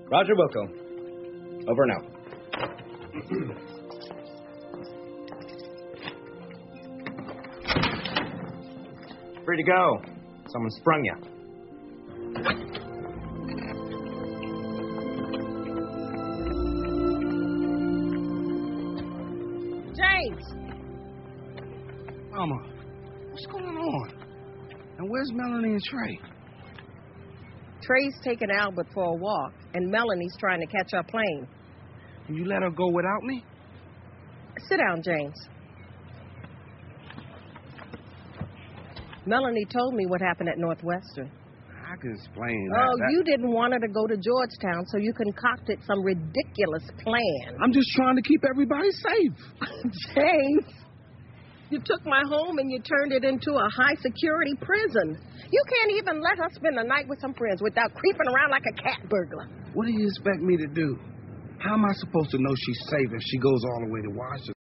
Roger Wilco. Over and out. Free to go. Someone sprung you. James! Mama, what's going on? And where's Melanie and Trey? Trey's taking Albert for a walk, and Melanie's trying to catch her plane. And you let her go without me? Sit down, James. Melanie told me what happened at Northwestern. I can explain that. Oh, you didn't want her to go to Georgetown, so you concocted some ridiculous plan. I'm just trying to keep everybody safe. James, you took my home and you turned it into a high-security prison. You can't even let her spend the night with some friends without creeping around like a cat burglar. What do you expect me to do? How am I supposed to know she's safe if she goes all the way to Washington?